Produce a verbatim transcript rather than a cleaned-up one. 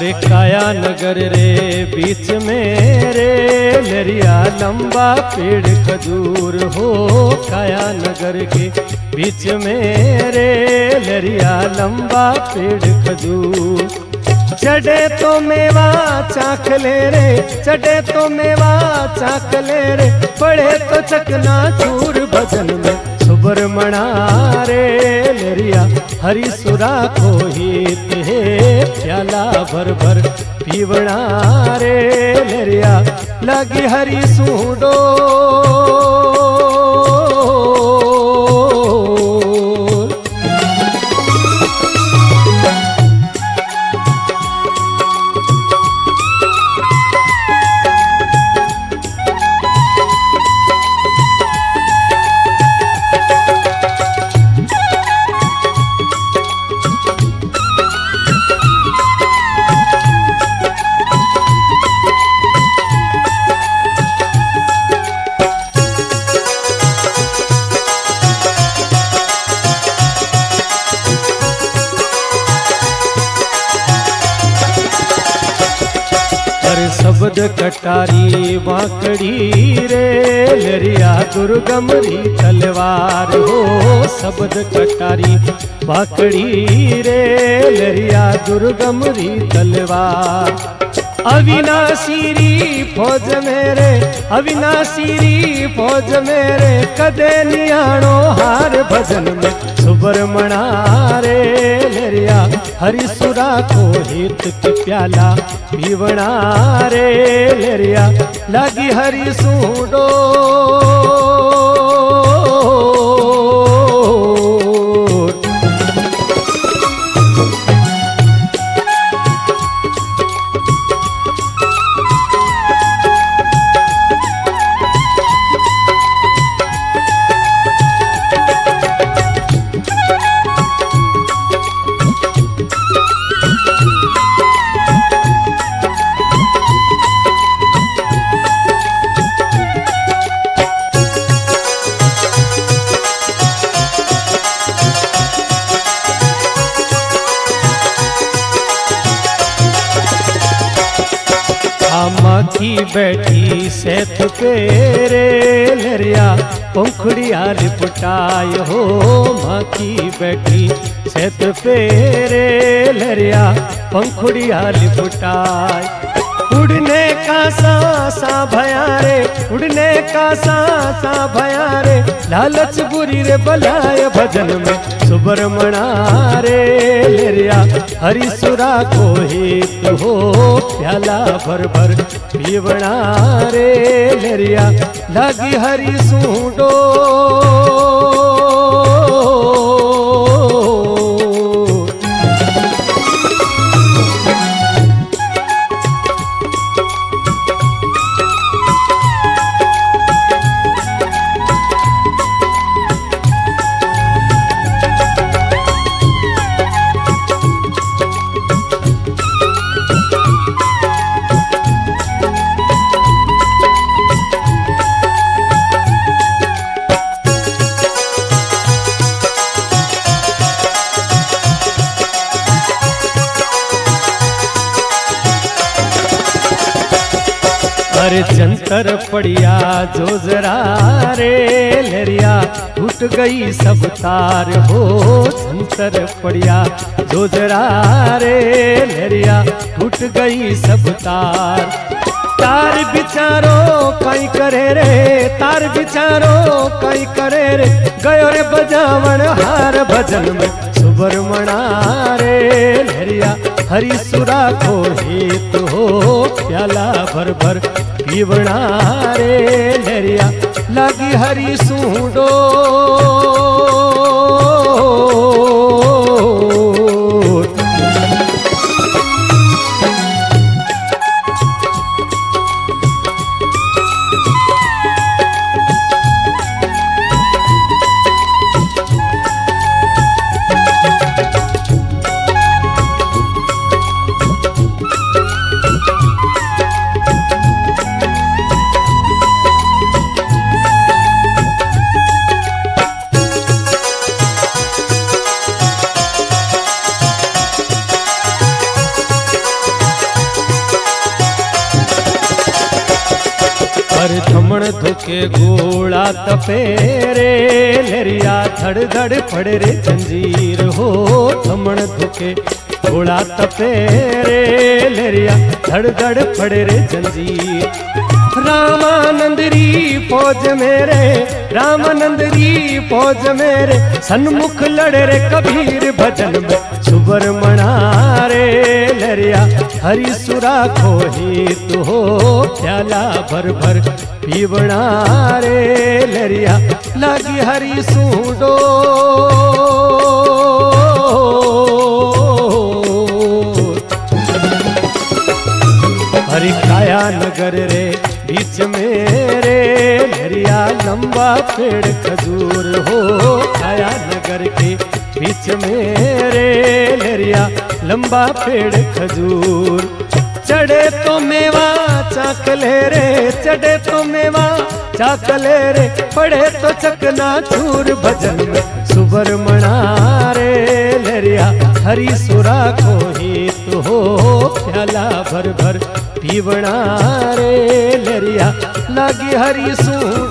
अरे काया नगर रे बीच में रे लरिया लंबा पेड़ खजूर हो। काया नगर के बीच में रे लरिया लंबा पेड़ खजूर। चढ़े तो मेवा चाख ले रे, चढ़े तो मेवा चाख ले रे, पड़े तो चकना चूर भजन में सुब्रमणा रे लरिया हरि सुरा को हित है। प्याला भर भर पीवणा रे लरिया लगी हरि सूडो। शब्द कटारी वाकड़ी रे लरिया दुर्गम री तलवार हो। शब्द कटारी वाकड़ी रे लरिया दुर्गम री तलवार। अविनाशी री फौज मेरे, अविनाशी री फौज मेरे, कदे नियाणो हार भजन में सुब्रमणा रे लरिया हरि सुरा को हित की प्याला पीवणा रे लरिया लगी हरि सूडो। माखी बैठी सेठ पे रे लरिया पंखुड़िया लिपटाय हो। माखी बैठी सेठ पे रे लरिया पंखुड़िया लिपटाय। उड़ने का सांसा भया रे, उड़ने का सांसा भया रे, लालच बुरी रे बलाय भजन में सुब्रमणा रे लरिया हरि सुरा को हित हो। प्याला भर भर पीवणा रे लरिया लगी हरि सूडो। अरे जंतर पड़िया जोजरा रे लरिया टूट गई सब तार हो। जंतर पड़िया जोजरा रे लरिया टूट गई सब तार। तार बिचारो कई करे रे, तार बिचारो कई करे रे, गयो रे बजावण हार भजन में सुब्रमणा रे लरिया हरि सुरा को हित हो। प्याला भर भर पीवणा रे लरिया लगी हरि सूडो। थमण धोके गोला तपे रे लेरिया धड़ धड़ पड़े रे जंजीर हो थमण धोके गोला तपे रे लेरिया धड़ धड़ पड़े रे जंजीर। रामानंदरी फौज मेरे रामानंदरी फौज मेरे सन्मुख लड़े रे कबीर भजन में सुबर मना रे लरिया हरि सुरा को ही तू हो प्याला भर भर पीवना रे लरिया लागी हरि सूडो हरि काया नगर रे बीच में रे लरिया लंबा पेड़ खजूर हो काया नगर के बीच में रे लरिया लंबा पेड़ खजूर। चढ़े तो मेवा चाकले रे चढ़े तो मेवा चाकले रे पड़े तो चकना चूर भजन में सुबर मना रे लरिया हरि सुरा को ही तो हो प्याला भर भर पीवना रे लरिया लागी हरि सू